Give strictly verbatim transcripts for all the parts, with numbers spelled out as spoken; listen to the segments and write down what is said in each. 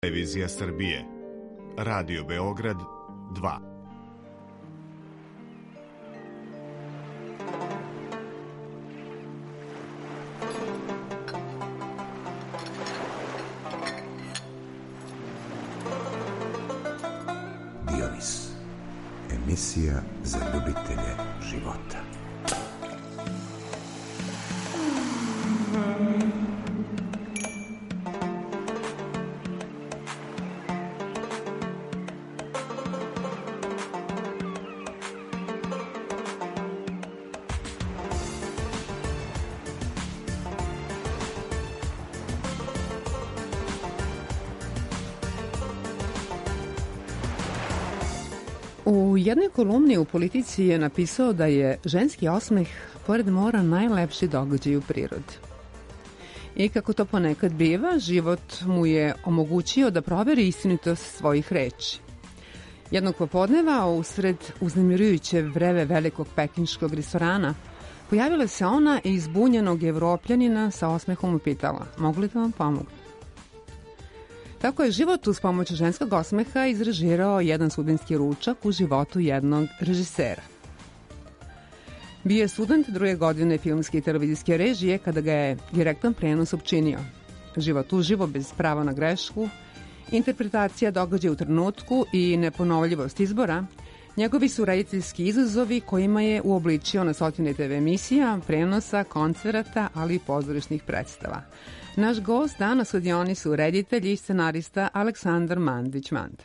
Televizija Srbije, Radio Beograd dva. Dionis, emisija za ljubitelje života. U jednoj kolumni u Politici je napisao da je ženski osmeh pored mora najlepši događaj u prirodi. I kako to ponekad biva, život mu je omogućio da proveri istinitost svojih reči. Jednog popodneva, usred uznemirujuće vreve velikog pekinškog restorana, pojavila se ona i izbunjenog Evropljanina sa osmehom upitala: mogu li da vam pomogu? Tako je život uz pomoć ženskog osmeha izrežirao jedan sudbinski ručak u životu jednog režisera. Bio je student druge godine filmske i televizijske režije kada ga je direktan prenos opčinio. Život uživo bez prava na grešku, interpretacija događaja u trenutku i neponovljivost izbora, njegovi su rediteljski izazovi kojima je uobličio na stotine te ve emisija, prenosa, koncerata, ali i pozorišnih predstava. Naš gost danas u Dionisu reditelj i scenarista Aleksandar Mandić-Manda.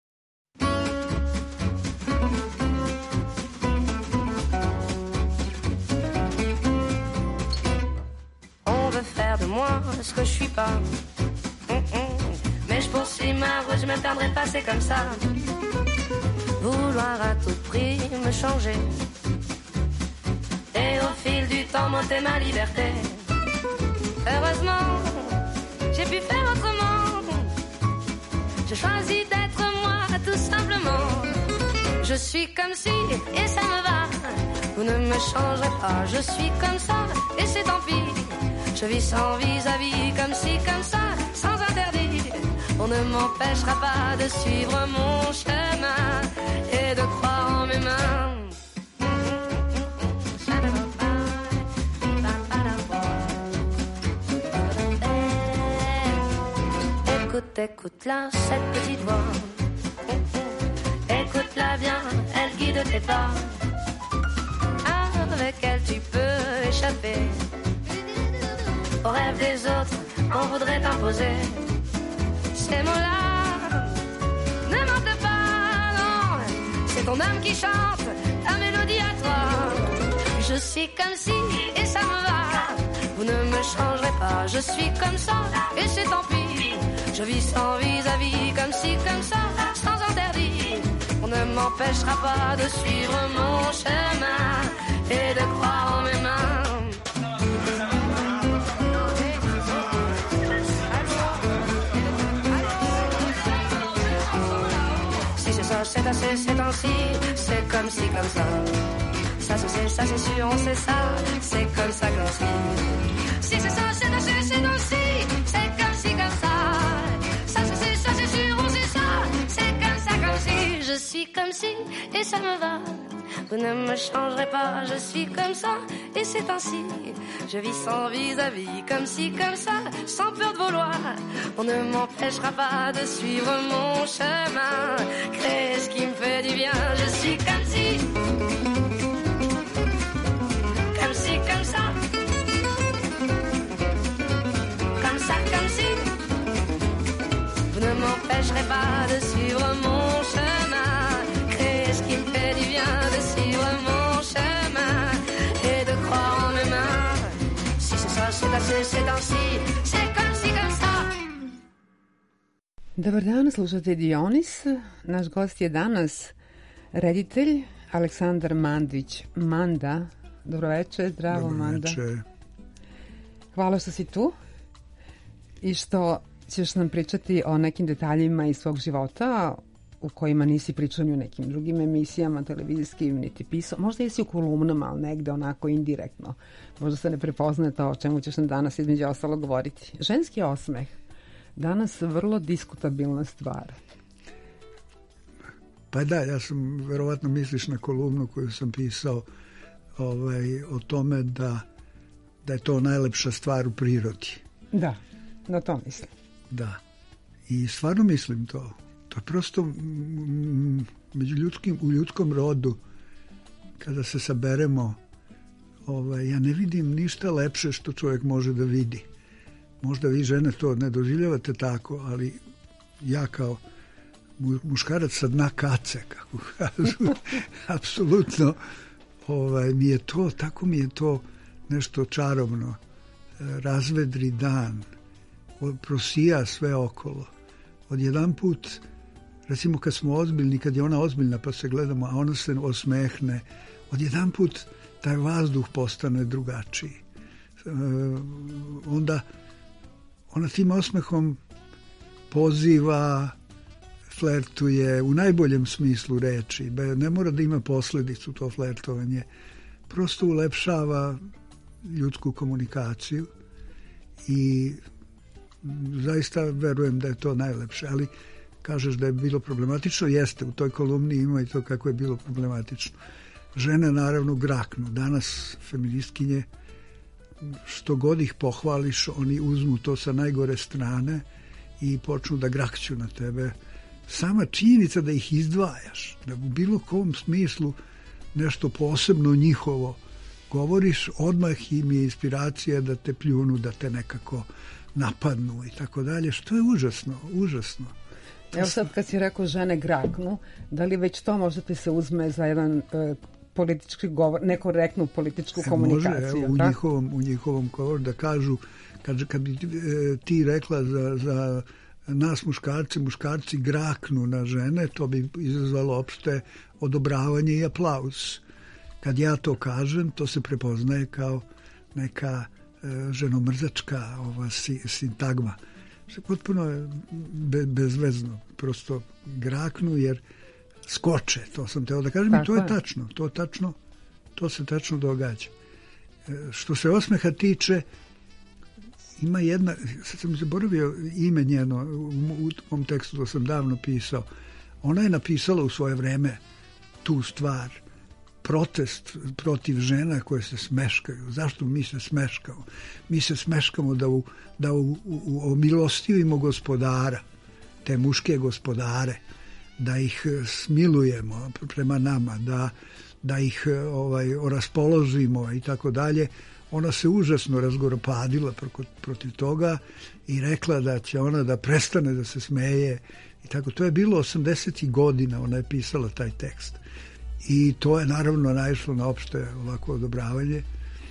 On veut faire de moi ce que je suis pas. Mais je poursuis ma route, je me perdrai pas, c'est comme ça. Vouloir à tout prix me changer. Et au fil du temps monter ma liberté. Heureusement, j'ai pu faire autrement. J'ai choisi d'être moi, tout simplement. Je suis comme si, et ça me va. Vous ne me changerez pas, je suis comme ça, et c'est tant pis. Je vis sans vis-à-vis, comme si, comme ça, sans interdit. On ne m'empêchera pas de suivre mon chemin et de croire en mes mains. Écoute, écoute-la, cette petite voix. Écoute-la bien, elle guide tes pas. Avec elle tu peux échapper aux rêves des autres qu'on voudrait t'imposer. Ces mots-là ne mentent pas, non. C'est ton âme qui chante ta mélodie à toi. Je suis comme si, et ça me va. Vous ne me changerez pas, je suis comme ça, et c'est tant pis. Je vis sans vis-à-vis, comme si, comme ça, sans interdit. On ne m'empêchera pas de suivre mon chemin et de croire en mes mains. Si c'est ça, c'est assez, c'est ainsi, c'est comme si, comme ça. Ça se sait, ça c'est sûr, on sait ça, c'est comme ça qu'on se dit. Si c'est ça, c'est assez, c'est ainsi, c'est comme si, comme ça. Ça se sait, ça c'est sûr, on sait ça, c'est comme ça qu'on se dit. Je suis comme si, et ça me va. Vous ne me changerez pas, je suis comme ça, et c'est ainsi. Je vis sans vis-à-vis, comme si, comme ça, sans peur de vouloir. On ne m'empêchera pas de suivre mon chemin, créer ce qui me fait du bien. Je suis comme si, comme si, comme ça, comme ça, comme si. Vous ne m'empêcherez pas de suivre mon chemin, créer ce qui me fait du bien, de suivre mon chemin et de croire en mes mains. Si c'est ça, c'est assez, c'est ainsi, c'est comme si, comme ça. Dobar dan, slušate Dionis. Naš gost je danas reditelj Aleksandar Mandić-Manda. Dobroveče, zdravo Manda. Dobroveče. Hvala što si tu i što ćeš nam pričati o nekim detaljima iz svog života u kojima nisi pričao ni u nekim drugim emisijama, televizijskim, niti pisao. Možda jesi u kolumnama, ali negde onako indirektno. Možda se ne prepoznaje to o čemu ćeš nam danas između ostalo govoriti. Ženski osmeh. danas vrlo diskutabilna stvar. Pa da, ja sam, verovatno misliš na kolumnu koju sam pisao ovaj, o tome da, da je to najlepša stvar u prirodi. Da, na to mislim. Da, i stvarno mislim to. To je prosto m, među ljudskim, u ljudskom rodu, kada se saberemo, ovaj, ja ne vidim ništa lepše što čovjek može da vidi. Možda vi žene to ne doživljavate tako, ali ja kao muškarac sa dna kace, kako kažu, apsolutno ovaj, mi je to, tako mi je to nešto čarobno. Razvedri dan, prosija sve okolo. Odjedan put, recimo kad smo ozbiljni, kad je ona ozbiljna pa se gledamo, a ona se osmehne, odjedan put taj vazduh postane drugačiji. E, onda ona tim osmehom poziva, flertuje u najboljem smislu reči. Ne mora da ima posledicu to flertovanje. Prosto ulepšava ljudsku komunikaciju i zaista verujem da je to najlepše. Ali kažeš da je bilo problematično, jeste, u toj kolumni ima i to kako je bilo problematično. Žene naravno graknu. Danas feministkinje, što god ih pohvališ, oni uzmu to sa najgore strane i počnu da grakću na tebe. Sama činjenica da ih izdvajaš, da u bilo kom smislu nešto posebno njihovo govoriš, odmah im je inspiracija da te pljunu, da te nekako napadnu i tako dalje, što je užasno, užasno. Evo sad kad si rekao žene graknu, da li već to možda ti se uzme za jedan e, politički govor, nekorektnu političku e, komunikaciju? Može, u njihovom, u njihovom govoru da kažu, kad, kad bi e, ti rekla za, za nas muškarci, muškarci graknu na žene, to bi izazvalo opšte odobravanje i aplauz. Kad ja to kažem, to se prepoznaje kao neka e, ženomrzačka ova si, sintagma. Što potpuno je be, bezvezno. Prosto graknu jer skoče, to sam teo da kažem. Tako I to je, je tačno, to tačno, to se tačno događa. E, što se osmeha tiče, ima jedna, sad sam zaboravio ime njeno, u, u tom tekstu to sam davno pisao. Ona je napisala u svoje vreme tu stvar, protest protiv žena koje se smeškaju. Zašto mi se smeškamo? Mi se smeškamo da, u, da u, u, u omilostivimo gospodara, te muške gospodare, da ih smilujemo prema nama, da, da ih ovaj, oraspoložimo i tako dalje. Ona se užasno razgoropadila protiv toga i rekla da će ona da prestane da se smeje. I tako, to je bilo osamdesetih godina, ona je pisala taj tekst. I to je naravno naišlo na opšte ovako odobravanje.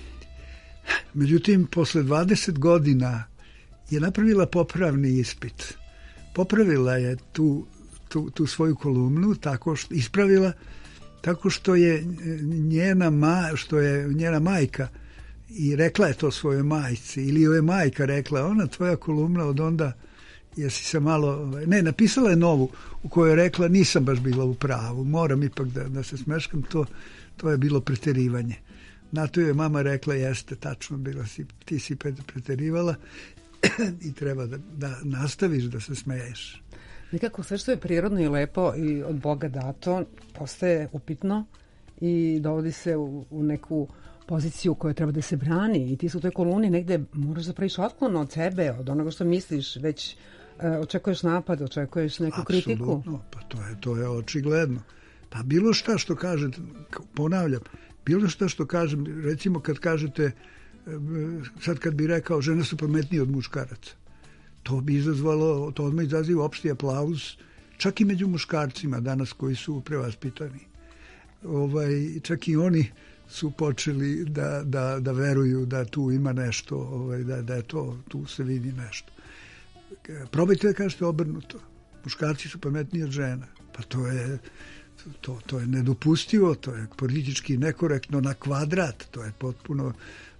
Međutim, posle dvadeset godina je napravila popravni ispit. Popravila je tu, tu, tu svoju kolumnu, tako što, ispravila tako što je njena, ma, što je njena majka i rekla je to svojoj majci, ili joj je majka rekla, ona tvoja kolumna od onda, jesi se malo, ne, napisala je novu u kojoj je rekla, nisam baš bila u pravu, moram ipak da, da se smeškam, to, to je bilo preterivanje. Na to je mama rekla, jeste, tačno, bila si, ti si preterivala i treba da, da nastaviš da se smeješ. Nekako sve što je prirodno i lepo i od Boga dato postaje upitno i dovodi se u, u neku poziciju koja treba da se brani i ti su u toj kolumni negde moraš da praviš otklon od sebe, od onoga što misliš, već e, očekuješ napad, očekuješ neku Apsolutno, kritiku. Apsolutno, pa to je, to je očigledno. Pa bilo šta što kažete, ponavljam, bilo šta što kažem, recimo kad kažete, sad kad bi rekao žene su pametnije od muškaraca, to bi izazvalo, to odmah izaziva opšti aplauz, čak i među muškarcima danas koji su prevaspitani. Ovaj, čak i oni su počeli da, da, da veruju da tu ima nešto, ovaj, da, da je to, tu se vidi nešto. Probajte da kažete obrnuto. Muškarci su pametniji od žena. Pa to je, to, to je nedopustivo, to je politički nekorektno na kvadrat, to je potpuno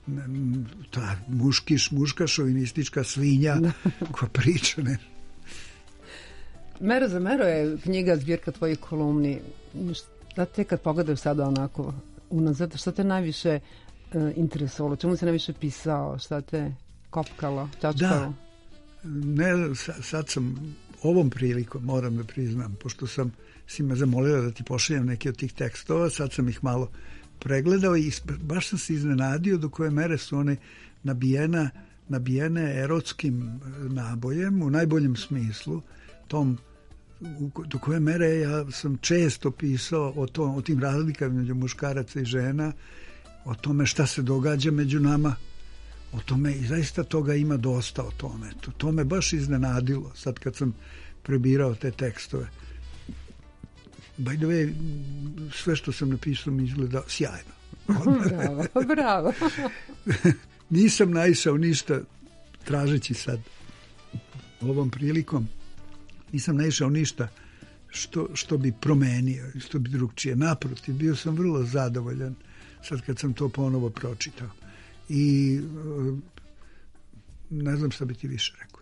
ta muškiš, muška šovinistička svinja koja priča ne. Mero za mero je knjiga, zbirka tvojih kolumni. Šta te kad pogledaš sada onako unazad, šta te najviše uh, interesovalo? Čemu se najviše pisao? Šta te kopkalo, čačkalo? Da, ne, sad sam ovom prilikom, moram da priznam, pošto sam si me zamolila da ti pošaljem neke od tih tekstova, sad sam ih malo pregledao i baš sam se iznenadio do koje mere su one nabijena, nabijene erotskim nabojem, u najboljem smislu, tom, do koje mere ja sam često pisao o, to, o tim razlikama među muškaraca i žena, o tome šta se događa među nama, o tome, i zaista toga ima dosta o tome. To, to me baš iznenadilo sad kad sam prebirao te tekstove. By the way, sve što sam napisao mi izgleda sjajno. Bravo, bravo. Nisam naišao ništa, tražeći sad ovom prilikom, nisam naišao ništa što, što bi promenio, što bi drugčije. Naprotiv, bio sam vrlo zadovoljan sad kad sam to ponovo pročitao. I ne znam šta bi ti više rekao.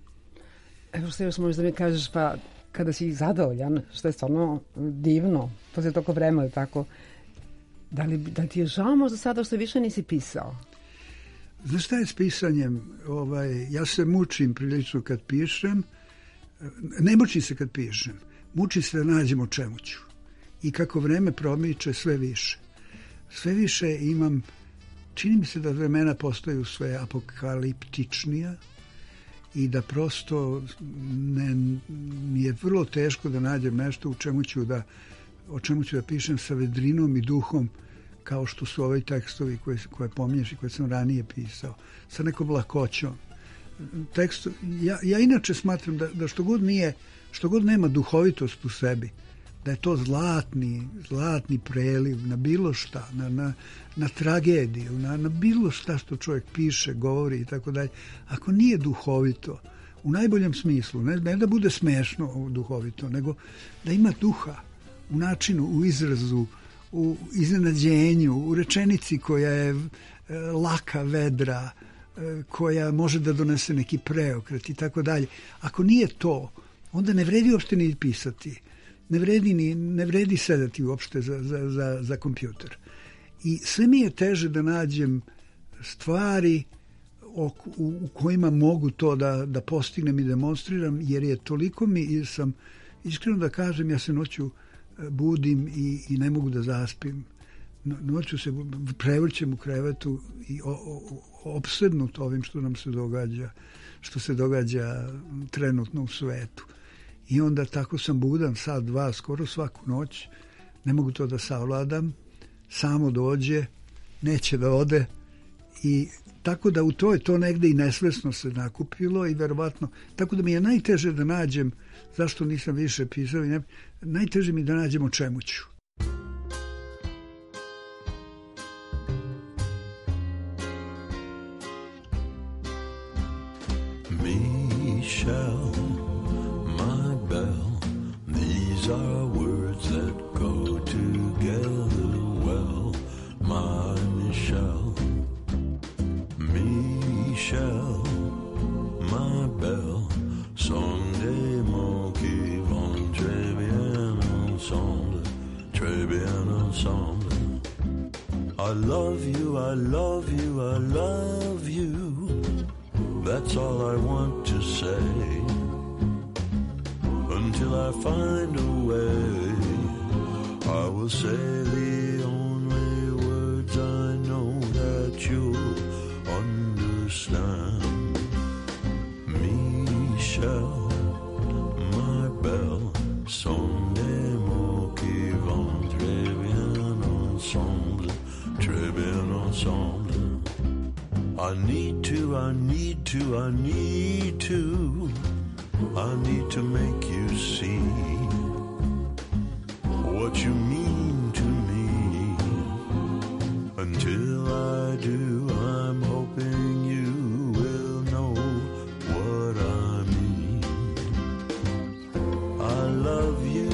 Evo što još možeš da mi kažeš, pa kada si zadovoljan, što je stvarno divno, posle toko vremena, tako, da li, da ti je žao možda sada što više nisi pisao? Znaš šta je s pisanjem? Ovaj, ja se mučim prilično kad pišem, ne mučim se kad pišem, mučim se da nađem o čemu ću. I kako vreme promiče, sve više. Sve više imam, čini mi se da vremena postaju sve apokaliptičnija i da prosto ne, mi je vrlo teško da nađem nešto u čemu ću da, o čemu ću da pišem sa vedrinom i duhom kao što su ovi tekstovi koje, koje pominješ i koje sam ranije pisao, sa nekom lakoćom. Tekst, ja, ja inače smatram da, da što god nije, što god nema duhovitost u sebi, da je to zlatni, zlatni preliv na bilo šta, na, na, na tragediju, na, na bilo šta što čovjek piše, govori i tako dalje. Ako nije duhovito, u najboljem smislu, ne, ne da bude smešno duhovito, nego da ima duha u načinu, u izrazu, u iznenađenju, u rečenici koja je e, laka, vedra, e, koja može da donese neki preokret i tako dalje. Ako nije to, onda ne vredi uopšte ni pisati. Ne vredi, ni, ne vredi sedati uopšte za, za, za, za kompjuter. I sve mi je teže da nađem stvari u, u kojima mogu to da, da postignem i demonstriram, jer je toliko mi, jer sam, iskreno da kažem, ja se noću budim i, i ne mogu da zaspim. No, noću se prevrćem u krevetu i o, o, opsednut ovim što nam se događa, što se događa trenutno u svetu. I onda tako sam budan sad, dva, skoro svaku noć, ne mogu to da savladam, samo dođe, neće da ode i tako da u to je to negde i nesvesno se nakupilo i verovatno, tako da mi je najteže da nađem, zašto nisam više pisao, i ne, najteže mi da nađem o čemu ću. Michelle, my belle, these are words that go together well, my Michelle. Michelle, my belle, someday mon qui vont très bien ensemble, très bien ensemble. I love you, I love you, I love you. That's all I want to say, until I find a way. I will say the only words I know that you'll understand. Michelle, my belle, sont des mots qui vont très bien ensemble, très bien ensemble. I need to, I need to, I need to, I need to make you see what you mean to me. Until I do, I'm hoping you will know what I mean. I love you.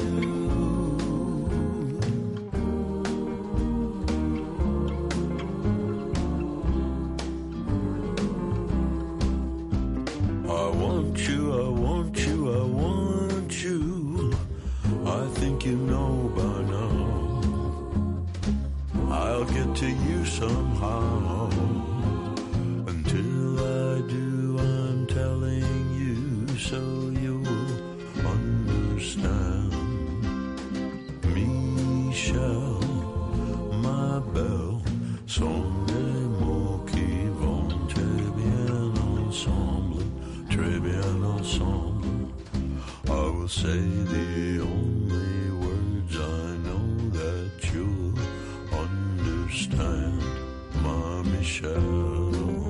I want you, I want you, I want you. I think you know by now. I'll get to you somehow. Until I do, I'm telling you. say the only words I know that you'll understand, my Michelle.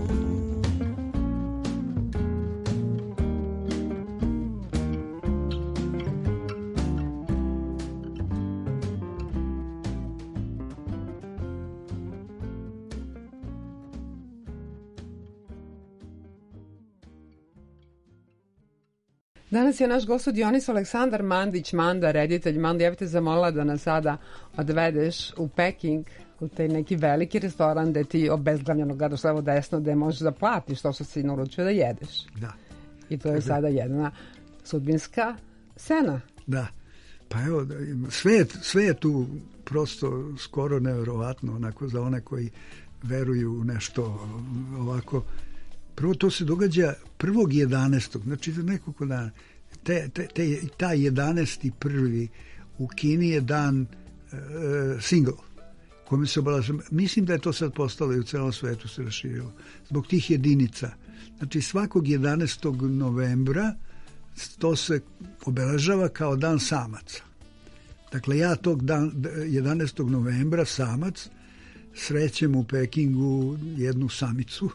Danas je naš gost u Dionisu Aleksandar Mandić, Manda, reditelj. Manda, ja bih te zamolila da nas sada odvedeš u Peking, u taj neki veliki restoran gde ti obezglavljeno gledaš levo desno, gde možeš da platiš to što si naručio da jedeš. Da. I to je sada jedna sudbinska scena. Da. Pa evo, sve je, sve je tu prosto skoro nevjerovatno, onako za one koji veruju u nešto ovako. Prvo to se događa prvog jedanaestog znači za nekoliko dana. Te, te, te, taj jedanaesti prvi u Kini je dan e, single, kome se obeležava. Mislim da je to sad postalo i u celom svetu se raširilo. Zbog tih jedinica. Znači svakog jedanaestog novembra to se obeležava kao dan samaca. Dakle, ja tog dan, jedanaestog novembra samac srećem u Pekingu jednu samicu.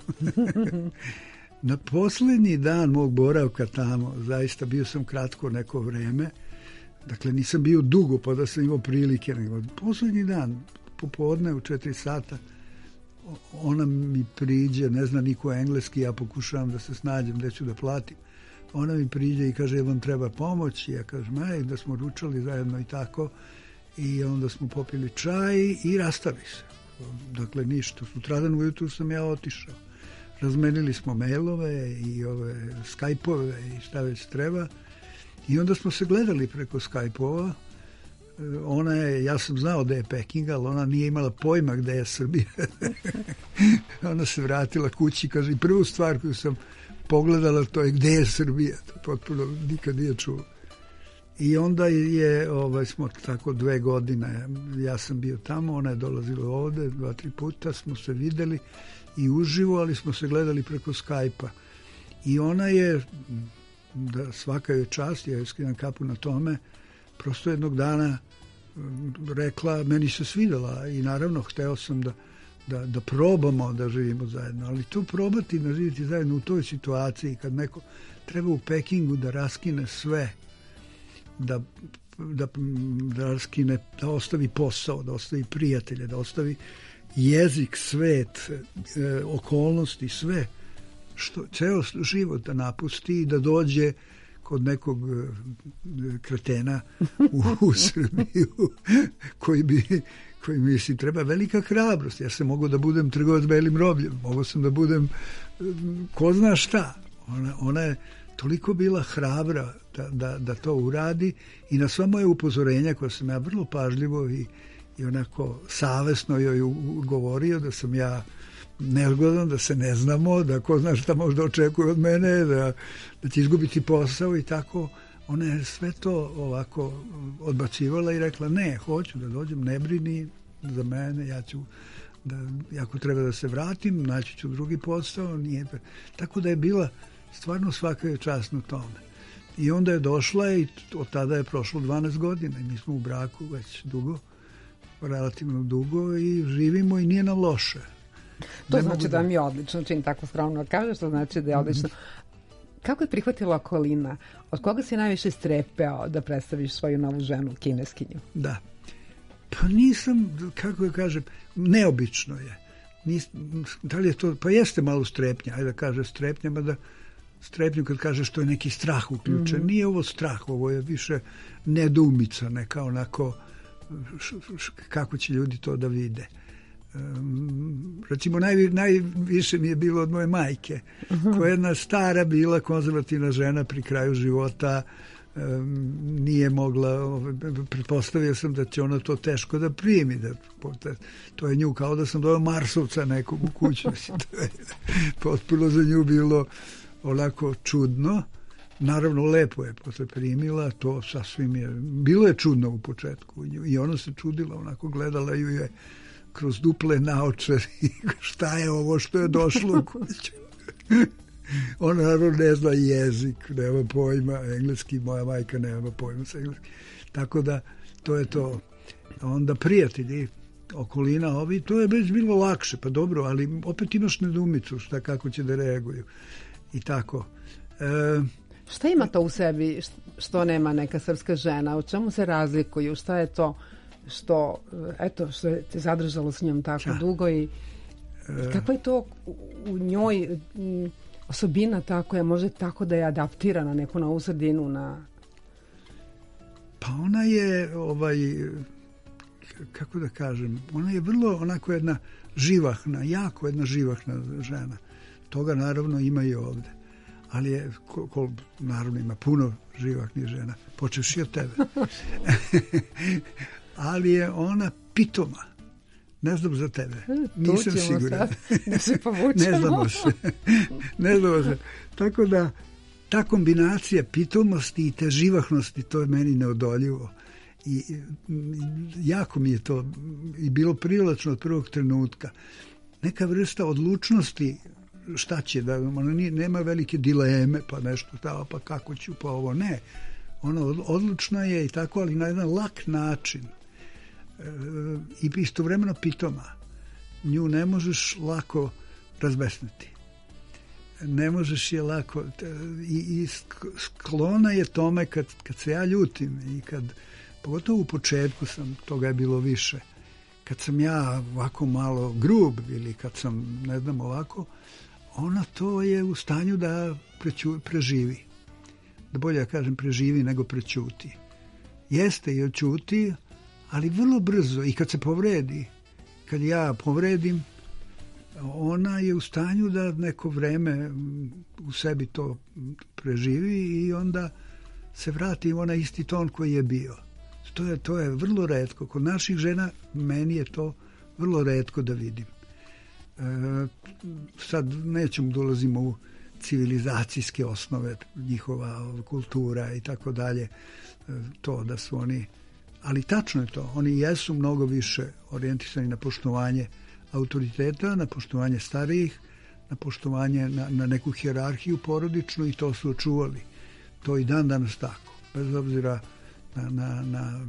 Na poslednji dan mog boravka tamo, zaista bio sam kratko neko vreme, dakle nisam bio dugo pa da sam imao prilike, nego poslednji dan, popodne u četiri sata, ona mi priđe, ne zna niko engleski, ja pokušavam da se snađem gde ću da platim. Ona mi priđe i kaže, vam treba pomoć? I ja kažem, aj, da smo ručali zajedno i tako, i onda smo popili čaj i rastali se. Dakle, ništa. Sutradan ujutru sam ja otišao. Razmenili smo mailove i ove Skype-ove i šta već treba. I onda smo se gledali preko Skype-ova. Ona je, ja sam znao da je Peking, ali ona nije imala pojma gde je Srbija. Ona se vratila kući, kaže, prvu stvar koju sam pogledala to je gde je Srbija. To potpuno nikad nije čuo. I onda je, ovaj, smo tako dve godine, ja sam bio tamo, ona je dolazila ovde, dva, tri puta smo se videli i uživo, ali smo se gledali preko Skype-a. I ona je, da svaka je čast, ja joj skidam kapu na tome, prosto jednog dana rekla, meni se svidela i naravno hteo sam da, da, da probamo da živimo zajedno, ali to probati da živiti zajedno u toj situaciji kad neko treba u Pekingu da raskine sve, da, da, da raskine, da ostavi posao, da ostavi prijatelje, da ostavi jezik, svet, e, okolnosti, sve, što, ceo život da napusti i da dođe kod nekog kretena u, u Srbiju koji bi, koji misli treba velika hrabrost. Ja sam mogao da budem trgovac belim robljem, mogao sam da budem ko zna šta. Ona, ona je toliko bila hrabra da, da, da to uradi i na sva moje upozorenja koja sam ja vrlo pažljivo i, i onako savesno joj govorio da sam ja nezgodan, da se ne znamo, da ko zna šta možda očekuje od mene, da, da će izgubiti posao i tako. Ona je sve to ovako odbacivala i rekla ne, hoću da dođem, ne brini za mene, ja ću da, ako treba da se vratim, naći ću drugi posao, nije. Tako da je bila stvarno svaka je čast na tome. I onda je došla i od tada je prošlo dvanaest godina i mi smo u braku već dugo, relativno dugo i živimo i nije nam loše. To ne znači da da mi je odlično, čim tako skromno kažeš, to znači da je odlično. Mm-hmm. Kako je prihvatila okolina? Od koga si najviše strepeo da predstaviš svoju novu ženu, kineskinju? Da. Pa nisam, kako da kažem, neobično je. Nis, da li je to, pa jeste malo strepnja, ajde da kaže strepnja, mada strepnju kad kaže što je neki strah uključen. Mm-hmm. Nije ovo strah, ovo je više nedoumica, neka onako š, š, kako će ljudi to da vide. Um, recimo naj, najviše mi je bilo od moje majke, uh-huh. koja je jedna stara bila konzervativna žena pri kraju života, um, nije mogla, pretpostavio sam da će ona to teško da primi, da, to je nju kao da sam doveo Marsovca nekog u kuću. To je potpuno za nju bilo onako čudno. Naravno lepo je posle primila, to sasvim je, bilo je čudno u početku i ona se čudila, onako gledala ju je kroz duple naočare i šta je ovo što je došlo u kuću. Ona naravno ne zna jezik, nema pojma engleski, moja majka nema pojma sa engleski. Tako da, to je to. Onda prijatelji, okolina ovi, to je već bilo lakše, pa dobro, ali opet imaš nedoumicu šta kako će da reaguju. I tako. E, šta ima to u sebi što nema neka srpska žena? U čemu se razlikuju? Šta je to što, eto, što je te zadržalo s njom tako ja. dugo i, i kako je to u njoj osobina ta koja može tako da je adaptira na neku novu sredinu? Na... Pa ona je, ovaj, kako da kažem, ona je vrlo onako jedna živahna, jako jedna živahna žena. Toga naravno ima i ovde. Ali je, ko, ko, naravno ima puno živahnih žena, počevši od tebe. Ali je ona pitoma. Ne znam za tebe. Nisam siguran. Da se povučemo. Ne znamo se. Ne znamo se. Tako da, ta kombinacija pitomosti i te živahnosti, to je meni neodoljivo. I jako mi je to i bilo privlačno od prvog trenutka. Neka vrsta odlučnosti, šta će, da ona nije, nema velike dileme, pa nešto tamo, pa kako ću, pa ovo, ne. Ona odlučna je i tako, ali na jedan lak način. E, i istovremeno pitoma. Nju ne možeš lako razbesniti. Ne možeš je lako... I, i sklona je tome kad, kad se ja ljutim i kad, pogotovo u početku sam, toga je bilo više, kad sam ja ovako malo grub ili kad sam, ne znam, ovako, ona to je u stanju da preću, preživi. Da bolje ja kažem preživi nego prećuti. Jeste i oćuti, ali vrlo brzo i kad se povredi, kad ja povredim, ona je u stanju da neko vreme u sebi to preživi i onda se vrati u onaj isti ton koji je bio. To je, to je vrlo retko. Kod naših žena meni je to vrlo retko da vidim. E, sad nećemo dolazimo u civilizacijske osnove, njihova kultura i tako dalje, to da su oni, ali tačno je to, oni jesu mnogo više orijentisani na poštovanje autoriteta, na poštovanje starijih, na poštovanje na, na neku hijerarhiju porodičnu i to su očuvali. To i dan danas tako, bez obzira na, na, na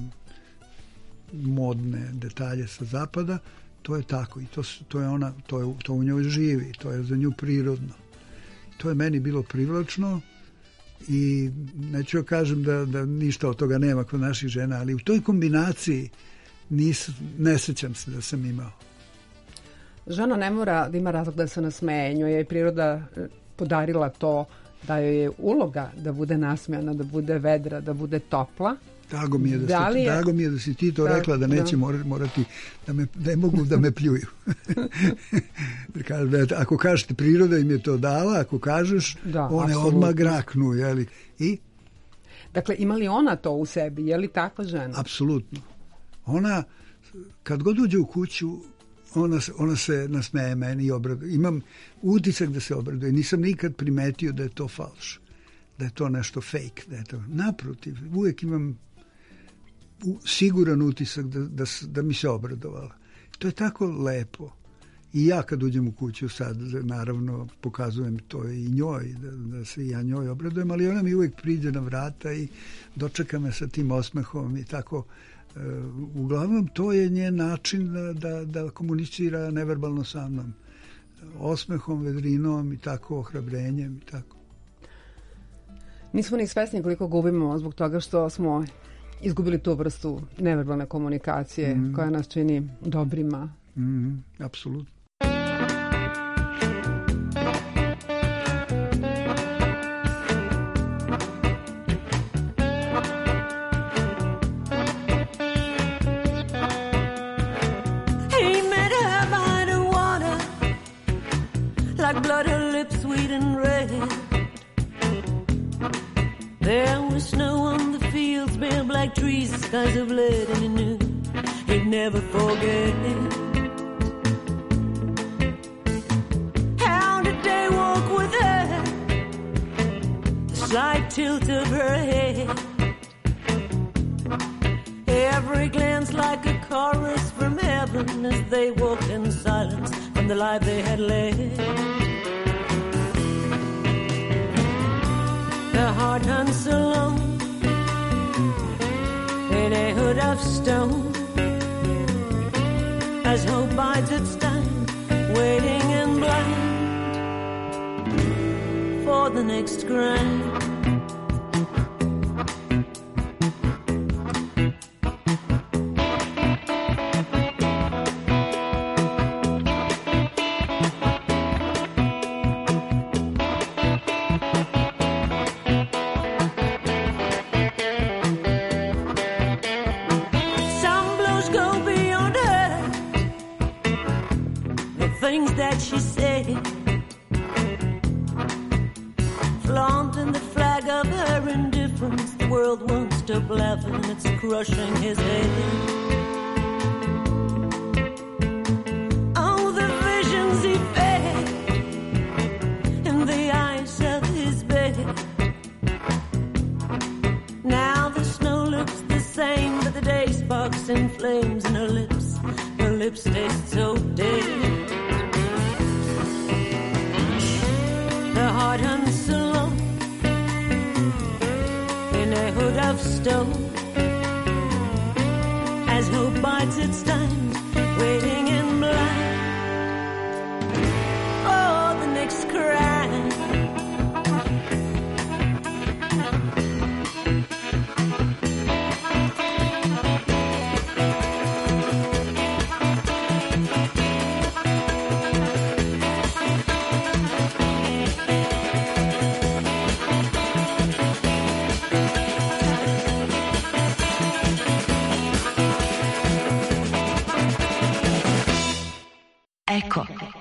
modne detalje sa zapada, to je tako i to, to je ona, to, je, to u njoj živi, to je za nju prirodno. To je meni bilo privlačno i neću ja kažem da, da ništa od toga nema kod naših žena, ali u toj kombinaciji nis, ne sećam se da sam imao. Žena ne mora da ima razlog da se nasmeje, njoj je priroda podarila to da joj je uloga da bude nasmejana, da bude vedra, da bude topla. Drago mi je da, da, ste, je... Drago mi je da si ti to da, rekla, da neće da. morati, da me, ne mogu da me pljuju. Ako kažete priroda im je to dala, ako kažeš, da, one absolutno. Odmah graknu. Jeli? I? Dakle, ima li ona to u sebi? Je li takva žena? Apsolutno. Ona, kad god uđe u kuću, ona, ona se nasmeje meni i obraduje. Imam utisak da se obraduje. Nisam nikad primetio da je to falš, da je to nešto fake. Da je to. Naprotiv, uvijek imam siguran utisak da, da, da mi se obradovala. To je tako lepo. I ja kad uđem u kuću sad, naravno, pokazujem to i njoj, da, da se ja njoj obradujem, ali ona mi uvijek priđe na vrata i dočeka me sa tim osmehom i tako. Uh, uglavnom, to je njen način da, da, da komunicira neverbalno sa mnom. Osmehom, vedrinom i tako, ohrabrenjem i tako. Nismo ni svesni koliko gubimo zbog toga što smo izgubili tu vrstu neverbalne komunikacije mm. koja nas čini dobrima. Mm, apsolutno. Like blood, her lips sweet and red. There was snow on the fields, bare black trees, the skies of lead, and he knew he'd never forget. How did they walk with her? The slight tilt of her head. Every glance like a chorus from heaven as they walked in silence from the life they had led. The heart hunts alone in a hood of stone, as hope bides its time, waiting and blind for the next grind. She said, flaunting the flag of her indifference. The world won't stop laughing, it's crushing his head. Oh, the visions he fed in the eyes of his bed. Now the snow looks the same, but the day sparks in flames in her lips. Her lips taste so dead. The heart hunts alone in a hood of stone, as hope bides its time, waiting in blind. Oh, the next cry. Eko.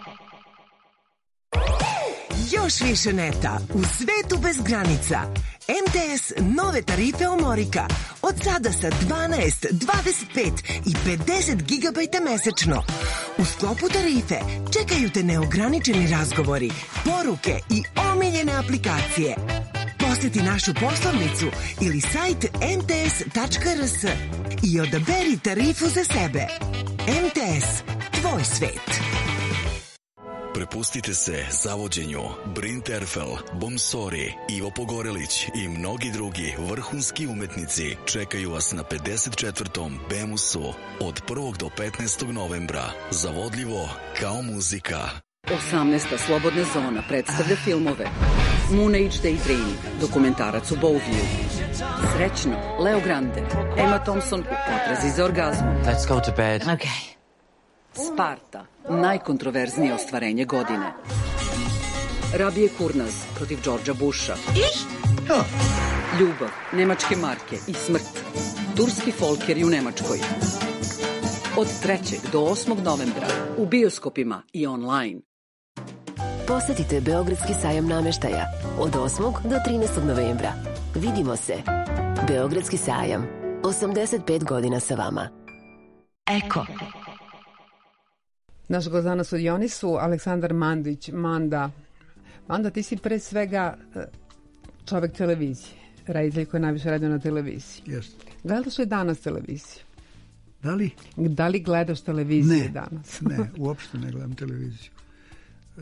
Još više neta u svetu bez granica. M T S nove tarife Omorika. Od sada sa dvanaest, dvadeset pet i pedeset gigabajta mesečno. U sklopu tarife čekaju te neograničeni razgovori, poruke i omiljene aplikacije. Posjeti našu poslovnicu ili sajt em te es tačka er es i odaberi tarifu za sebe. M T S, tvoj svet. Prepustite se zavođenju. Bryn Terfel, Bomsori, Ivo Pogorelić i mnogi drugi vrhunski umetnici čekaju vas na pedeset četvrtom Bemusu od prvog do petnaestog novembra. Zavodljivo kao muzika. osamnaesta slobodna zona predstavlja filmove Moon Age Daydream, dokumentarac u Bowview, Srećno, Leo Grande, Emma Thompson u potrazi za orgazmom. Let's go to bed. Okay. Sparta, najkontroverznije ostvarenje godine. Rabije Kurnaz protiv Đorđa Busha. Ljubav, nemačke marke i smrt. Turski folkeri u Nemačkoj. Od trećeg do osmog novembra u bioskopima i online. Posetite Beogradski sajam nameštaja od osmog do trinaestog novembra. Vidimo se. Beogradski sajam. osamdeset pet godina sa vama. Eko. Naš gost danas u Dionisu, Aleksandar Mandić. Manda, Manda, ti si pre svega čovek televizije, reditelj koji je najviše radio na televiziji. Jeste. Gledaš li danas televiziju? Da li? Da li gledaš televiziju ne, danas? Ne, uopšte ne gledam televiziju. E,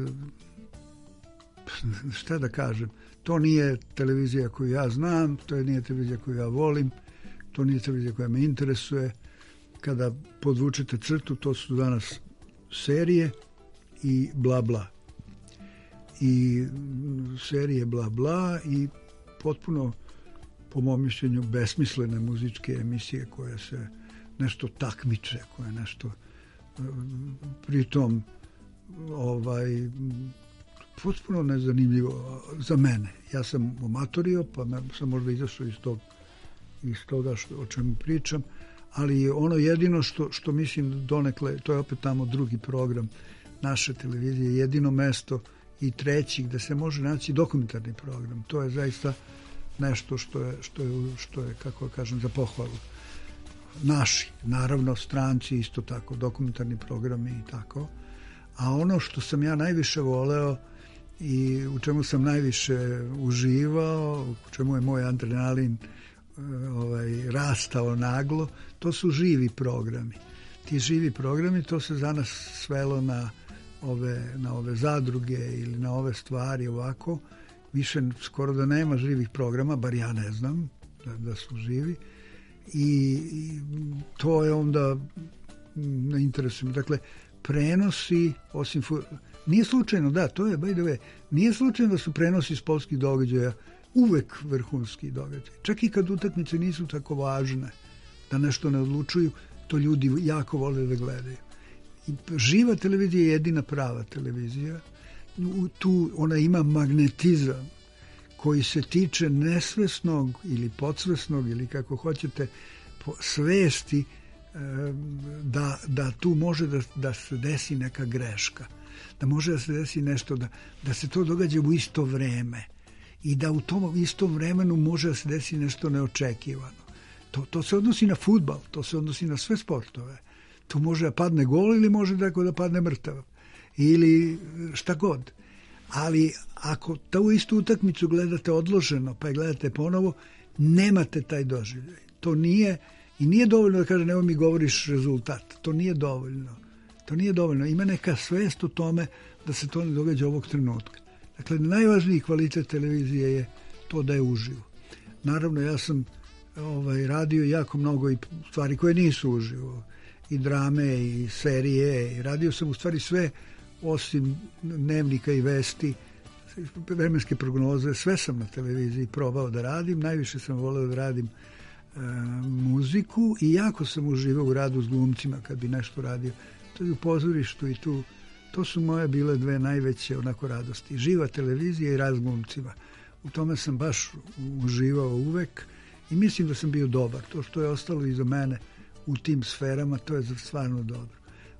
šta da kažem? To nije televizija koju ja znam, to nije televizija koju ja volim, to nije televizija koja me interesuje. Kada podvučete crtu, to su danas serije i bla bla. I serije bla bla i potpuno, po mom mišljenju, besmislene muzičke emisije koje se nešto takmiče, koje nešto pritom ovaj potpuno nezanimljivo za mene. Ja sam omatorio, pa sam možda izašao iz tog iz toga što, o čemu pričam, ali ono jedino što, što mislim donekle, to je opet tamo drugi program naše televizije, jedino mesto i treći gde se može naći dokumentarni program. To je zaista nešto što je, što je, što je kako kažem, za pohvalu. Naši, naravno stranci isto tako, dokumentarni programi i tako. A ono što sam ja najviše voleo i u čemu sam najviše uživao, u čemu je moj adrenalin ovaj, rastao naglo, to su živi programi. Ti živi programi, to se za nas svelo na ove, na ove zadruge ili na ove stvari ovako više skoro da nema živih programa, bar ja ne znam da, da su živi i, i to je onda ne interesuje me. Dakle, prenosi osim fu... nije slučajno, da, to je by the way, nije slučajno da su prenosi sportskih događaja uvek vrhunski događaj. Čak i kad utakmice nisu tako važne da nešto ne odlučuju, to ljudi jako vole da gledaju. I živa televizija je jedina prava televizija. Tu ona ima magnetizam koji se tiče nesvesnog ili podsvesnog ili kako hoćete svesti da, da tu može da, da se desi neka greška, da može da se desi nešto, da, da se to događa u isto vreme i da u tom istom vremenu može da se desi nešto neočekivano. To, to se odnosi na fudbal, to se odnosi na sve sportove. Tu može da padne gol ili može tako da padne mrtav ili šta god. Ali ako tu istu utakmicu gledate odloženo pa je gledate ponovo, nemate taj doživljaj. To nije, i nije dovoljno da kaže evo mi govoriš rezultat. To nije dovoljno. To nije dovoljno. Ima neka svest o tome da se to ne događa ovog trenutka. Dakle, najvažniji kvalitet televizije je to da je uživo. Naravno, ja sam ovaj, radio jako mnogo i stvari koje nisu uživo. I drame, i serije. I radio sam u stvari sve osim dnevnika i vesti, vremenske prognoze, sve sam na televiziji probao da radim. Najviše sam voleo da radim e, muziku i jako sam uživao u radu s glumcima kad bi nešto radio. To je u pozorištu i tu. To su moje bile dve najveće onako radosti. Živa televizija i rad s glumcima. U tome sam baš uživao uvek i mislim da sam bio dobar. To što je ostalo iza mene u tim sferama, to je stvarno dobro.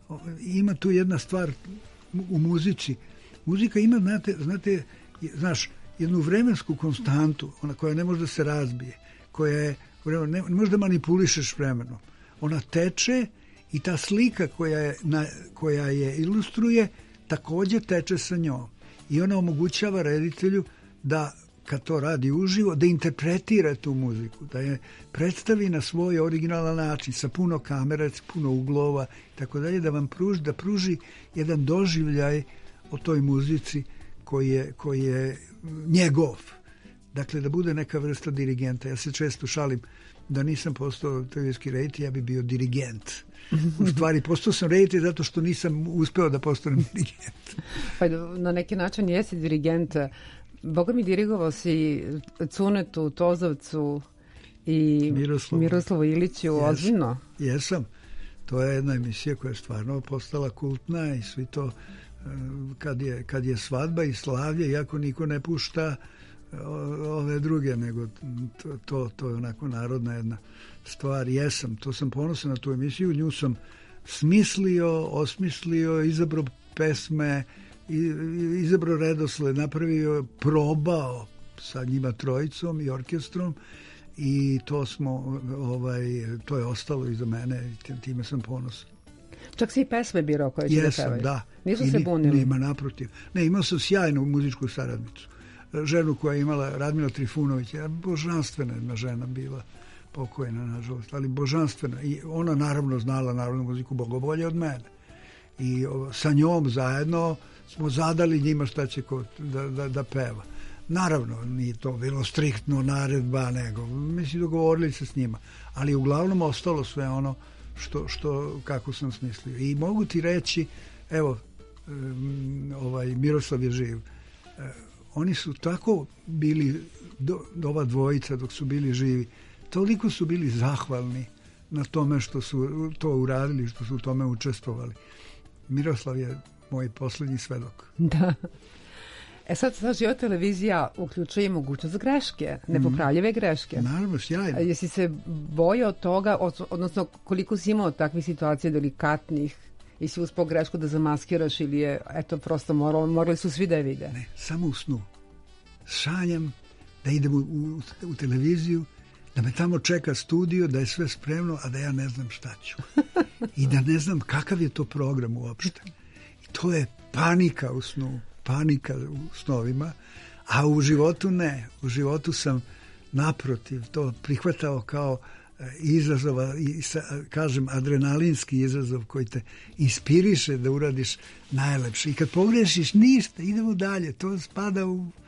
Ima tu jedna stvar u muzici. Muzika ima, znate, znate, znaš, jednu vremensku konstantu, ona koja ne može da se razbije, koja je, ne, ne može da manipulišeš vremenom. Ona teče i ta slika koja je, na, koja je ilustruje također teče sa njom. I ona omogućava reditelju da kad to radi uživo, da interpretira tu muziku, da je predstavi na svoj originalan način, sa puno kamera, puno uglova, tako dalje, da vam pruži, da pruži jedan doživljaj o toj muzici koji je, koji je njegov. Dakle, da bude neka vrsta dirigenta. Ja se često šalim da nisam postao televizijski reditelj, ja bi bio dirigent. U stvari, postao sam reditelj zato što nisam uspeo da postanem dirigent. Pa na neki način jesi dirigent. Boga mi dirigovao si Cunetu, Tozovcu i Miroslavu, Miroslavu Iliću, yes, ozbiljno? Jesam. To je jedna emisija koja je stvarno postala kultna i svi to, kad je, kad je svadba i slavlje, iako niko ne pušta ove druge, nego to, to, to je onako narodna jedna stvar. Jesam, to sam ponosan na tu emisiju, nju sam smislio, osmislio, izabrao pesme, izabrao redosled, napravio, probao sa njima trojicom i orkestrom i to smo, ovaj, to je ostalo iza mene i time sam ponosan. Čak si i pesme birao koje će da pevaju? Da. Nisu se bunili? Nema, naprotiv. Ne, imao sam sjajnu muzičku saradnicu. Ženu koja je imala, Radmila Trifunović, božanstvena jedna žena bila, pokojna nažalost, ali božanstvena. I ona naravno znala narodnu muziku mnogo bolje od mene. I o, sa njom zajedno smo zadali njima šta će ko, da, da, da peva. Naravno, nije to bilo striktno naredba, nego mislim dogovorili se s njima. Ali uglavnom ostalo sve ono što, što kako sam smislio. I mogu ti reći, evo, um, ovaj Miroslav je živ. Uh, oni su tako bili, do, do ova dvojica dok su bili živi, toliko su bili zahvalni na tome što su to uradili, što su u tome učestvovali. Miroslav je moj posljednji svedok. Da. E sad, znači, ova televizija uključuje mogućnost greške, nepopravljive greške. Naravno, sjajno. Jesi se bojao toga, odnosno koliko si imao takvih situacija delikatnih, jesi uspao grešku da zamaskiraš ili je, eto, prosto morali, morali su svi da je vide? Ne, samo u snu. Sanjam da idem u, u, u televiziju, da me tamo čeka studio, da je sve spremno, a da ja ne znam šta ću. I da ne znam kakav je to program uopšte. I to je panika u snu, panika u snovima, a u životu ne. U životu sam naprotiv to prihvatao kao izazova, i kažem adrenalinski izazov koji te inspiriše da uradiš najlepše. I kad pogrešiš ništa, idemo dalje. To spada u,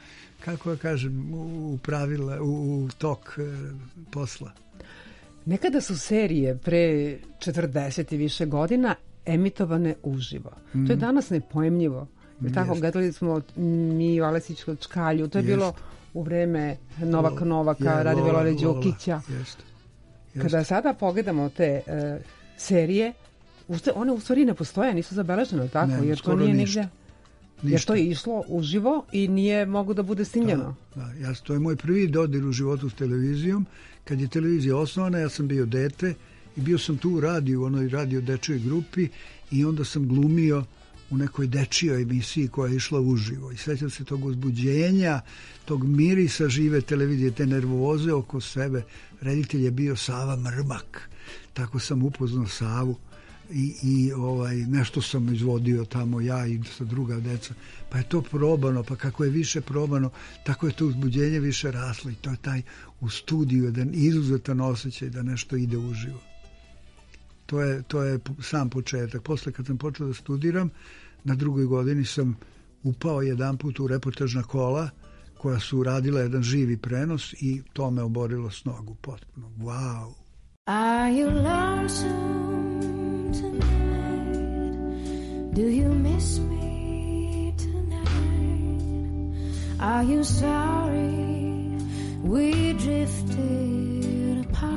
kako ja kažem, u pravila, u, u tok e, posla. Nekada su serije pre četrdeset i više godina emitovane uživo. Mm. To je danas nepojmljivo. Jer tako, gledali smo mi u Aleksićku čkalju, to je jest. Bilo u vreme Novaka Novaka, ja, Radivila Đukića. Kada sada pogledamo te uh, serije, one u stvari ne postoje, nisu zabeležene, tako? Ne, jer to nije nigde. Jer to je išlo uživo i nije mogu da bude snimljeno. Da, da, ja, to je moj prvi dodir u životu s televizijom. Kad je televizija osnovana, ja sam bio dete i bio sam tu u radiju, u onoj radio dečjoj grupi i onda sam glumio u nekoj dečijoj emisiji koja je išla uživo. I sećam se tog uzbuđenja, tog mirisa žive televizije, te nervoze oko sebe. Reditelj je bio Sava Mrmak. Tako sam upoznao Savu. I, i ovaj, nešto sam izvodio tamo ja i sa druga deca, pa je to probano, pa kako je više probano, tako je to uzbuđenje više raslo i to je taj u studiju jedan izuzetan osjećaj da nešto ide uživo. To je, to je sam početak. Posle kad sam počeo da studiram, na drugoj godini sam upao jedan put u reportažna kola koja su radila jedan živi prenos i to me oborilo s nogu potpuno. Wow! Are you lonesome tonight? Do you miss me tonight? Are you sorry we drifted apart?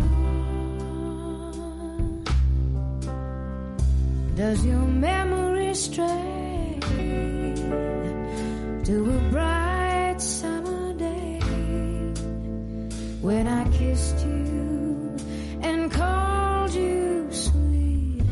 Does your memory stray to a bright summer day when I kissed you and called you sweetheart?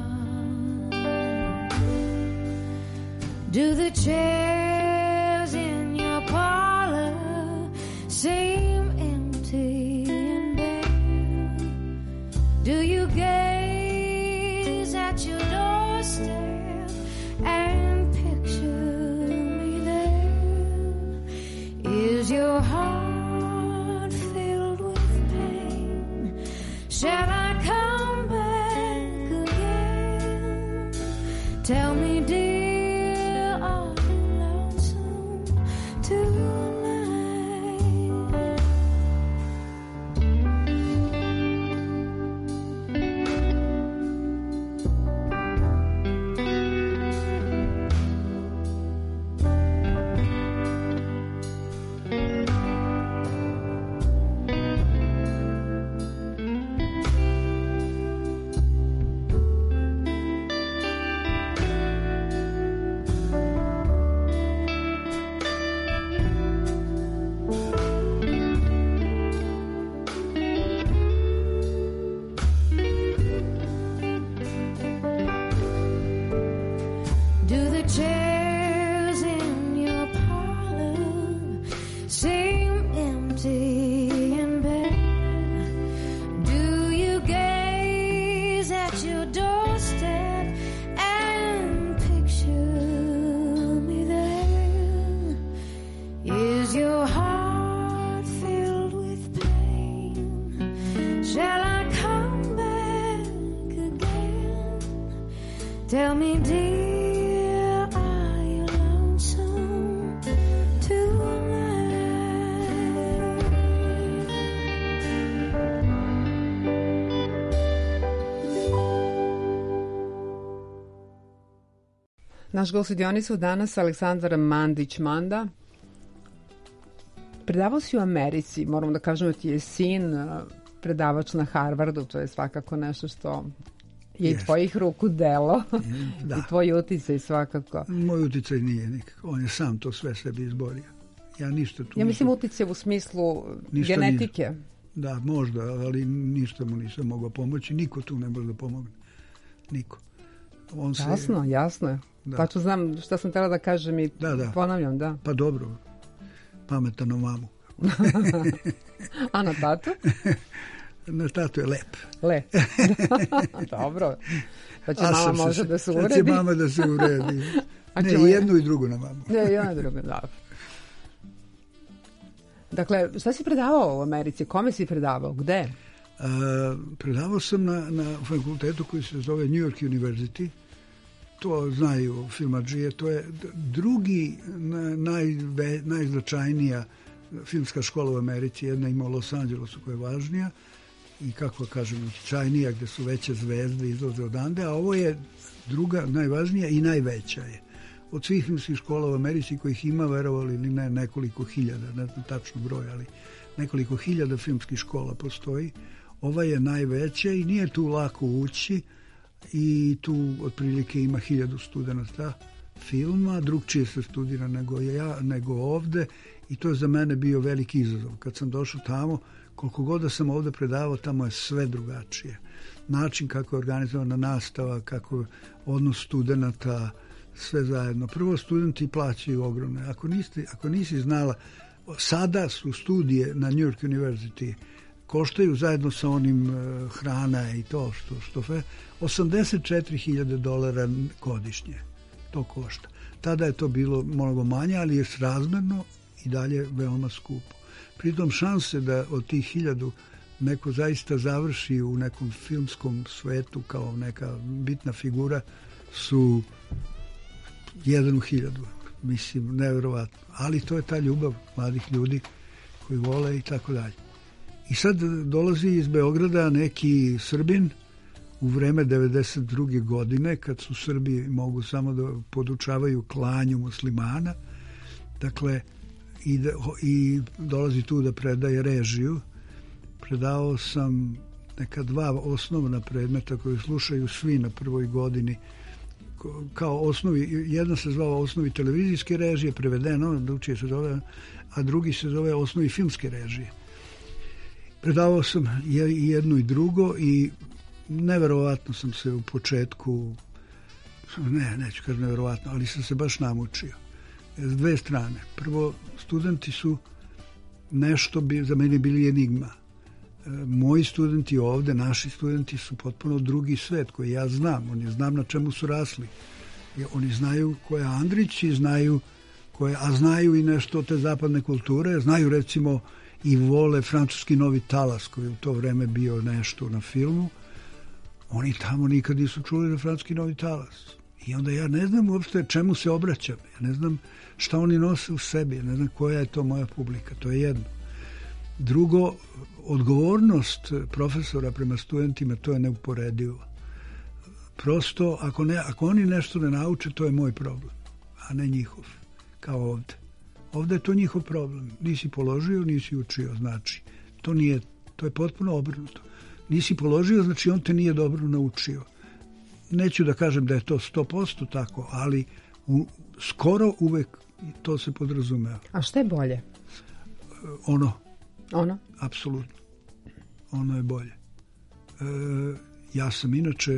Do the chairs in your parlor seem empty and bare? Do you gaze at your doorstep and picture me there? Is your heart filled with pain? Shall I come back again? Tell me, dear, are you lonesome tonight? Do the chairs in your parlor seem empty and bare? Do you gaze at your doorstep and picture me there? Is your heart filled with pain? Shall I come back again? Tell me, dear, naš gost u Dionisu danas Aleksandar Mandić-Manda. Predavao si u Americi, moram da kažem da ti je sin predavač na Harvardu, to je svakako nešto što je i tvojih ruku delo da. I tvoj uticaj svakako. Moj uticaj nije nikako, on je sam to sve sebi izborio. Ja ništa tu Ja mislim nisam... uticaj u smislu genetike. Nisam. Da, možda, ali ništa mu nisam mogao pomoći, niko tu ne može da pomogne. Niko. On jasno, se... jasno je. Da. Pa ću znam šta sam htjela da kažem i da, da. ponavljam, da. Pa dobro, pametan na mamu. A na tatu? Na tatu je lep. Lep. Dobro. Pa će mama može da se uredi. Pa će mama da se uredi. Ne, i jednu i drugu na mamu. Ne, jednu i drugu, da. Dakle, šta si predavao u Americi? Kome si predavao? Gde? Uh, predavao sam na, na fakultetu koji se zove New York University. to znaju filmadžije, to je drugi najve, najznačajnija filmska škola u Americi, jedna ima u Los Angelesu koja je važnija i kako kažem, značajnija gde su veće zvezde izlaze odande, a ovo je druga najvažnija i najveća je. Od svih filmskih škola u Americi kojih ima, verovali ili ne, nekoliko hiljada, ne znam tačno broj, ali nekoliko hiljada filmskih škola postoji. Ova je najveća i nije tu lako ući i tu otprilike ima hiljadu studenta filma, drugčije se studira nego ja, nego ovde i to je za mene bio veliki izazov. Kad sam došao tamo, koliko god da sam ovde predavao, tamo je sve drugačije. Način kako je organizovana nastava, kako je odnos studenta, sve zajedno. Prvo, studenti plaćaju ogromne. Ako nisi, ako nisi znala, sada su studije na New York University koštaju zajedno sa onim uh, hrana i to što, što fe, osamdeset četiri hiljade dolara godišnje. To košta. Tada je to bilo mnogo manje, ali je srazmerno i dalje veoma skupo. Pritom šanse da od tih hiljadu neko zaista završi u nekom filmskom svetu kao neka bitna figura su jedan u hiljadu. Mislim, nevjerovatno. Ali to je ta ljubav mladih ljudi koji vole i tako dalje. I sad dolazi iz Beograda neki Srbin u vreme devedeset druge godine, kad su Srbi mogu samo da podučavaju klanju muslimana. Dakle, i, da, i dolazi tu da predaje režiju. Predavao sam neka dva osnovna predmeta koje slušaju svi na prvoj godini. Kao osnovi, jedan se zvao osnovi televizijske režije, prevedeno, drugčije se zove, a drugi se zove osnovi filmske režije. Predavao sam i jedno i drugo i neverovatno sam se u početku, ne, neću kažem neverovatno, ali sam se baš namučio. S dve strane. Prvo, studenti su nešto bi za mene bili enigma. Moji studenti ovde, naši studenti su potpuno drugi svet koji ja znam. Oni znam na čemu su rasli. Oni znaju ko je Andrić i znaju ko je, a znaju i nešto od te zapadne kulture. Znaju recimo i vole francuski Novi talas koji u to vreme bio nešto na filmu. Oni tamo nikad nisu čuli za francuski Novi talas. I onda ja ne znam uopšte čemu se obraćam. Ja ne znam šta oni nose u sebi. Ja ne znam koja je to moja publika. To je jedno. Drugo, odgovornost profesora prema studentima, to je neuporedivo. Prosto, ako, ne, ako oni nešto ne nauče, to je moj problem, a ne njihov, kao ovde. Ovde je to njihov problem. Nisi položio, nisi učio, znači. To nije, to je potpuno obrnuto. Nisi položio, znači on te nije dobro naučio. Neću da kažem da je to sto posto tako, ali u, skoro uvek to se podrazumeva. A šta je bolje? Ono. Ono? Apsolutno. Ono je bolje. E, ja sam inače,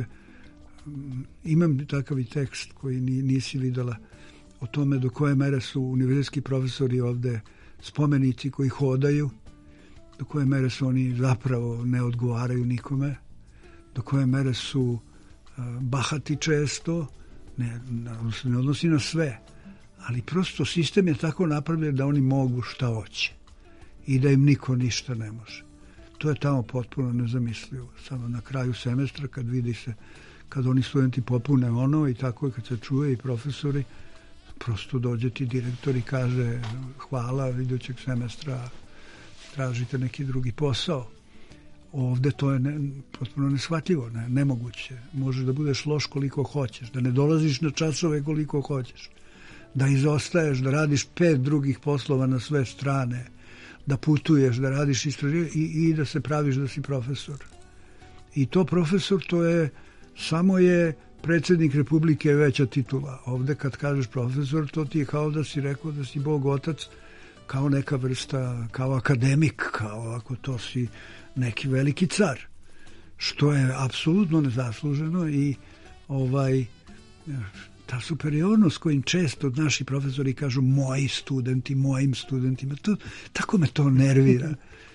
imam takav i tekst koji nisi videla o tome do koje mere su univerzitetski profesori ovde spomenici koji hodaju, do koje mere su oni zapravo ne odgovaraju nikome, do koje mere su uh, bahati često, ne, ne odnosi na sve, ali prosto sistem je tako napravljen da oni mogu šta hoće i da im niko ništa ne može. To je tamo potpuno nezamislivo. Samo na kraju semestra kad vidi se, kad oni studenti popune ono i tako kad se čuje i profesori, prosto dođe ti direktor i kaže hvala, idućeg semestra tražite neki drugi posao. Ovde to je ne, potpuno neshvatljivo, ne, nemoguće. Možeš da budeš loš koliko hoćeš, da ne dolaziš na časove koliko hoćeš, da izostaješ, da radiš pet drugih poslova na sve strane, da putuješ, da radiš istraživanje i, i da se praviš da si profesor. I to profesor, to je, samo je predsjednik Republike veća titula. Ovde kad kažeš profesor, to ti je kao da si rekao da si Bog otac, kao neka vrsta, kao akademik, kao ako to si neki veliki car. Što je apsolutno nezasluženo i ovaj ta superiornost kojim često naši profesori kažu moji studenti, mojim studentima, to, tako me to nervira.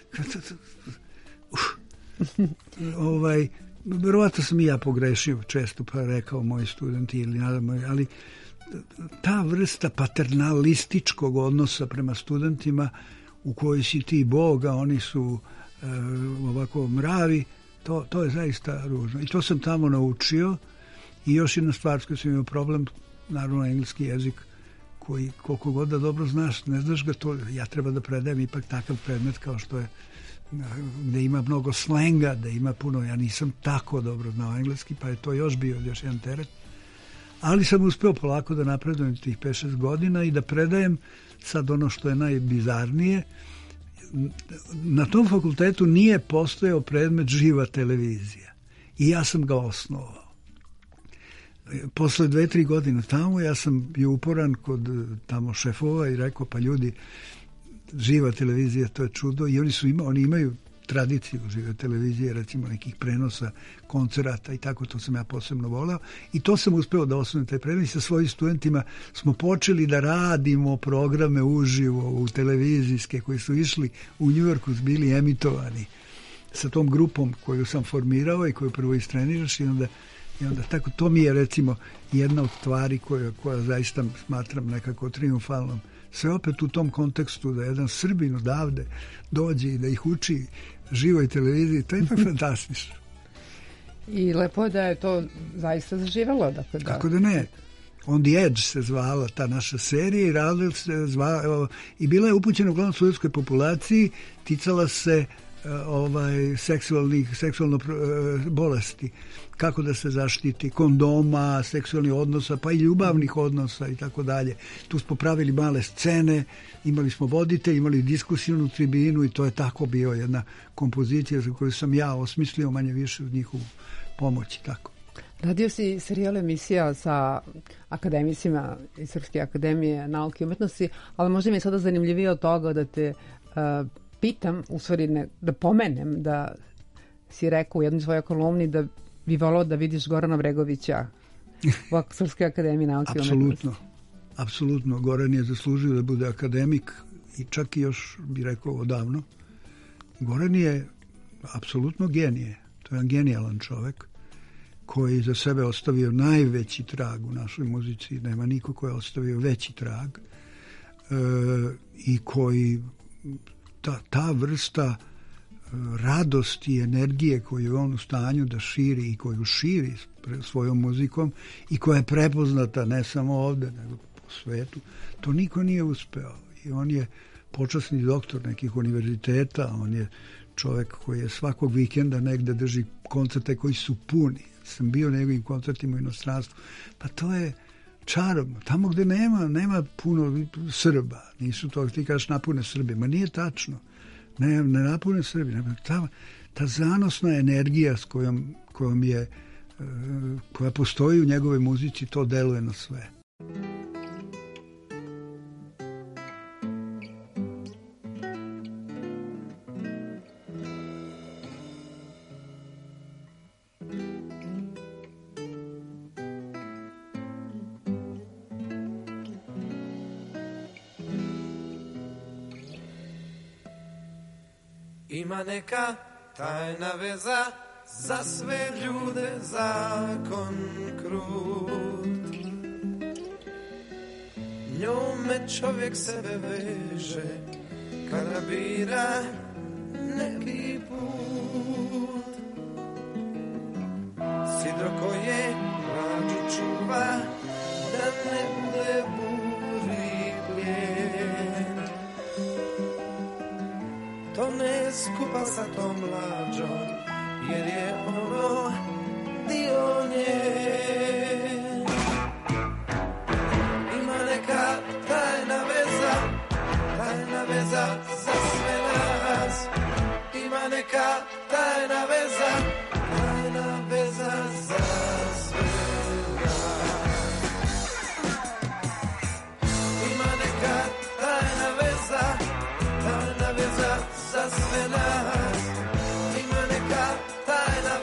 Uf. ovaj, verovatno sam i ja pogrešio često pa rekao moji studenti ili nadamo, ali ta vrsta paternalističkog odnosa prema studentima u kojoj si ti Bog, a oni su e, ovako mravi, to, to je zaista ružno. I to sam tamo naučio I još jedna stvar s kojom sam imao problem, naravno engleski jezik, koji koliko god da dobro znaš, ne znaš ga to, ja treba da predajem ipak takav predmet kao što je, gde ima mnogo slenga, da ima puno, ja nisam tako dobro znao engleski, pa je to još bio još jedan teret. Ali sam uspeo polako da napredujem tih pet šest godina i da predajem sad ono što je najbizarnije. Na tom fakultetu nije postojao predmet živa televizija i ja sam ga osnovao. Posle dve, tri godine tamo ja sam bio uporan kod tamo šefova i rekao, pa ljudi, živa televizija, to je čudo, i oni su ima, oni imaju tradiciju žive televizije, recimo nekih prenosa, koncerata i tako, to sam ja posebno voleo i to sam uspeo da osnovim taj predmet. Sa svojim studentima smo počeli da radimo programe uživo u televizijske koji su išli u Njujorku, bili emitovani sa tom grupom koju sam formirao i koju prvo istreniraš i onda, i onda tako, to mi je recimo jedna od stvari koja, koja zaista smatram nekako triumfalnom. Sve opet u tom kontekstu da jedan Srbin odavde dođe i da ih uči živoj televiziji, to je ipak fantastično. I lepo je da je to zaista zaživelo. Dakle, da... Kako da ne? On the Edge se zvala ta naša serija i radila se zvala, i bila je upućena uglavnom studentskoj populaciji, ticala se ovaj seksualnih seksualno bolesti, kako da se zaštiti, kondoma, seksualnih odnosa, pa i ljubavnih odnosa i tako dalje. Tu smo pravili male scene, imali smo voditelj, imali diskusijnu tribinu i to je tako bio jedna kompozicija za koju sam ja osmislio manje više od njihovu pomoći. Tako. Radio si serijal emisija sa akademicima iz Srpske akademije nauke i umetnosti, ali možda mi je sada zanimljivije od toga da te uh, pitam, u stvari ne, da pomenem da si rekao u jednoj svojoj kolumni da bi volao da vidiš Gorana Bregovića u Srpskoj akademiji nauke i umetnosti. Apsolutno, apsolutno. Goran je zaslužio da bude akademik i čak i još bi rekao odavno. Goran je apsolutno genije. To je jedan genijalan čovek koji za sebe ostavio najveći trag u našoj muzici. Nema niko koji je ostavio veći trag e, i koji ta, ta vrsta radosti i energije koju je on u stanju da širi i koju širi svojom muzikom i koja je prepoznata ne samo ovde nego po svetu, to niko nije uspeo. I on je počasni doktor nekih univerziteta, on je čovek koji je svakog vikenda negde drži koncerte koji su puni. Sam bio na njegovim koncertima u inostranstvu. Pa to je čarobno. Tamo gde nema, nema puno Srba, nisu to, ti kažeš napune Srbi, ma nije tačno. Ne, ne napune Srbi. Ne, ta, ta zanosna energija s kojom, kojom je, koja postoji u njegove muzici, to deluje na sve. Ima neka tajna veza za sve ljude, zakon krut. Njome čovjek sebe veže kada bira neki put. Sidro koje mlađu čuva da ne bude buri plijen. To ne skupa sa tom mlađom, jer je ono dio nje. Ima neka tajna veza, tajna veza za sve nas. Ima neka tajna veza, tajna veza za sve nas. Ima neka tajna veza, tajna veza za sve nas. Ima neka tajna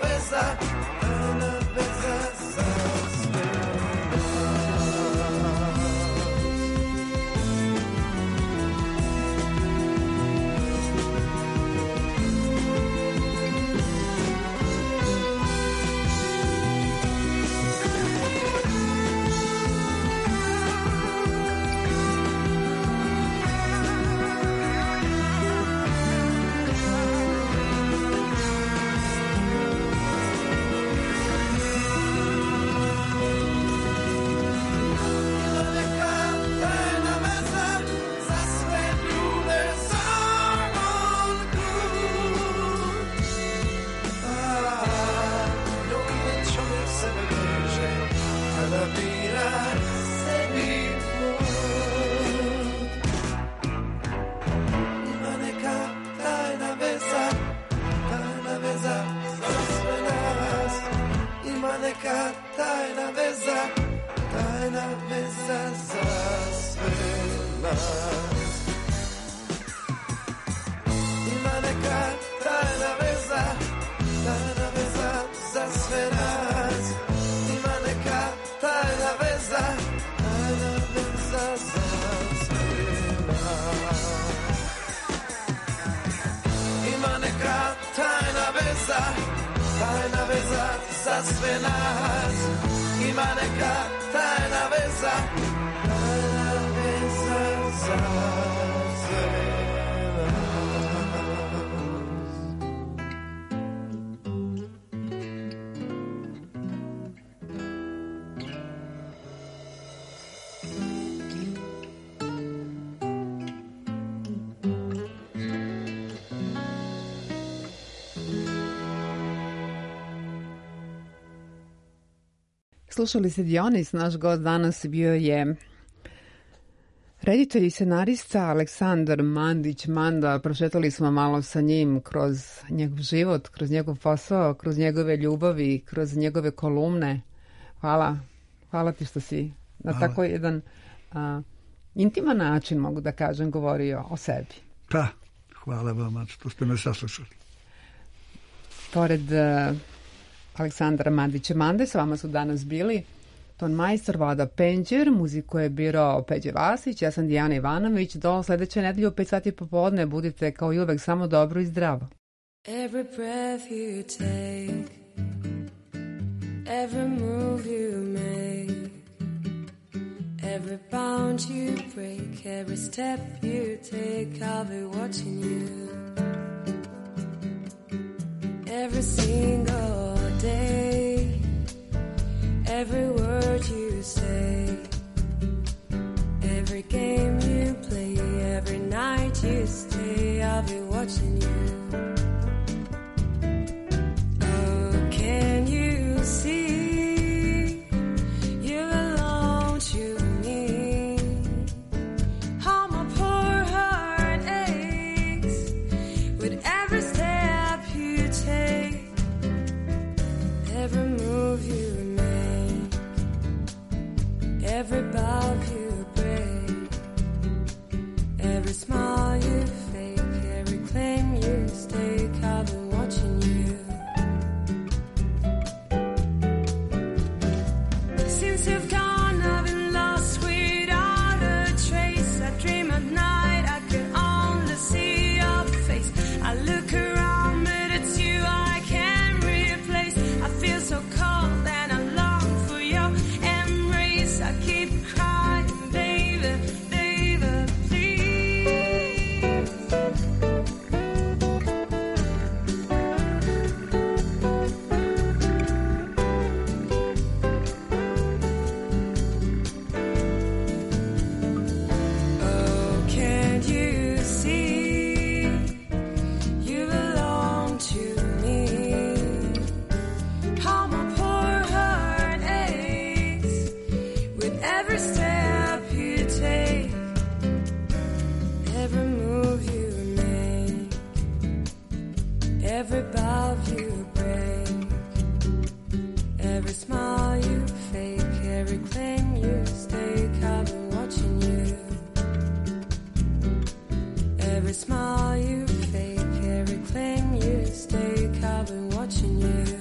nas. Ima neka tajna veza, tajna veza za sve nas. Ima neka tajna veza, tajna veza za sve nas. Ima neka tajna veza, tajna veza za sve nas. Ima neka tajna veza, tajna veza za sve nas. Slušali se Dionis, naš gost danas bio je reditelj i scenarista Aleksandar Mandić Manda. Prošetali smo malo sa njim kroz njegov život, kroz njegov posao, kroz njegove ljubavi, kroz njegove kolumne. Hvala. Hvala ti što si na Hvala. tako jedan a, intiman način, mogu da kažem, govorio o sebi. Pa, hvala vama što ste me saslušali. Pored uh, Aleksandra Mandića Mande, s vama su danas bili ton majstor Vlada Penđer, muziku je birao Peđe Vasić, ja sam Dijana Ivanović. Do sledeće nedelje u pet sati popodne budite kao i uvek samo dobro i zdravo. Every breath you take, every move you make, every bound you break, every step you take, I'll be watching you. Every single day, every word you say, every game you play, every night you stay, I'll be watching you. Oh, can you see you belong to me? How my poor heart aches with every step you take, every move you make, every bow you break, every smile you fake, every claim you stake, I've been watching you. Since you've gone, I've been lost without a trace. I dream at night, I can only see your face. I look around, but it's you I can't replace. I feel so cold and I long for your embrace. I keep crying, baby, baby, please. Oh, can't you see you belong to me? How my poor heart aches with every step you take, every move you make, every bow you break, every smile you fake, every claim you stake, I've been watching you. Every smile you fake, every claim you stake, I've been watching you.